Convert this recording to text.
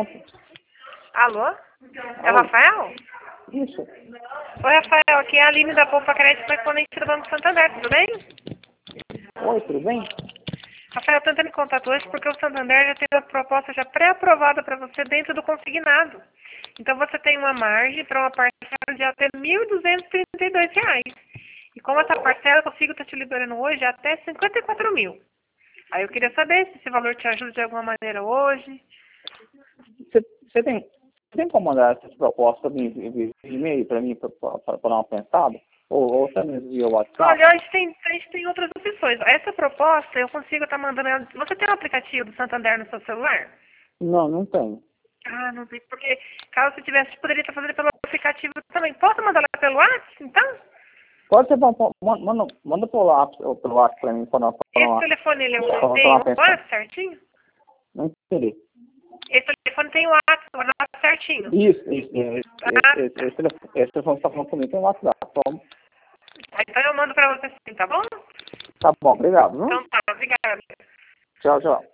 pronto. Alô? É o Rafael? Isso. Oi, Rafael. Aqui é a Aline da Poupa Crédito Correspondente do Banco Santander. Tudo bem? Oi, tudo bem? Rafael, eu tô entrando em contato hoje porque o Santander já teve a proposta já pré-aprovada para você dentro do consignado. Então você tem uma margem para uma parcela de até R$ 1.232. E como essa parcela eu consigo estar te liberando hoje até 54 mil. Aí eu queria saber se esse valor te ajuda de alguma maneira hoje. Você tem como mandar essas propostas via e-mail para mim, para dar uma pensada? Ou também via WhatsApp? Olha, a gente tem outras opções. Essa proposta eu consigo estar mandando ela. Você tem um aplicativo do Santander no seu celular? Não, não tenho. Ah, não sei, porque caso você tivesse, poderia estar fazendo pelo aplicativo também. Posso mandar ela pelo WhatsApp, então? Pode ser bom, manda pelo WhatsApp para mim, para Esse telefone, ele tem uma o pensada. WhatsApp certinho? Não entendi. Esse telefone tem o WhatsApp certinho. Isso. Ah, Esse telefone que está falando comigo tem WhatsApp. então eu mando pra você sim, tá bom? Tá bom, obrigado. Viu? Então tá, obrigada. Tchau, tchau.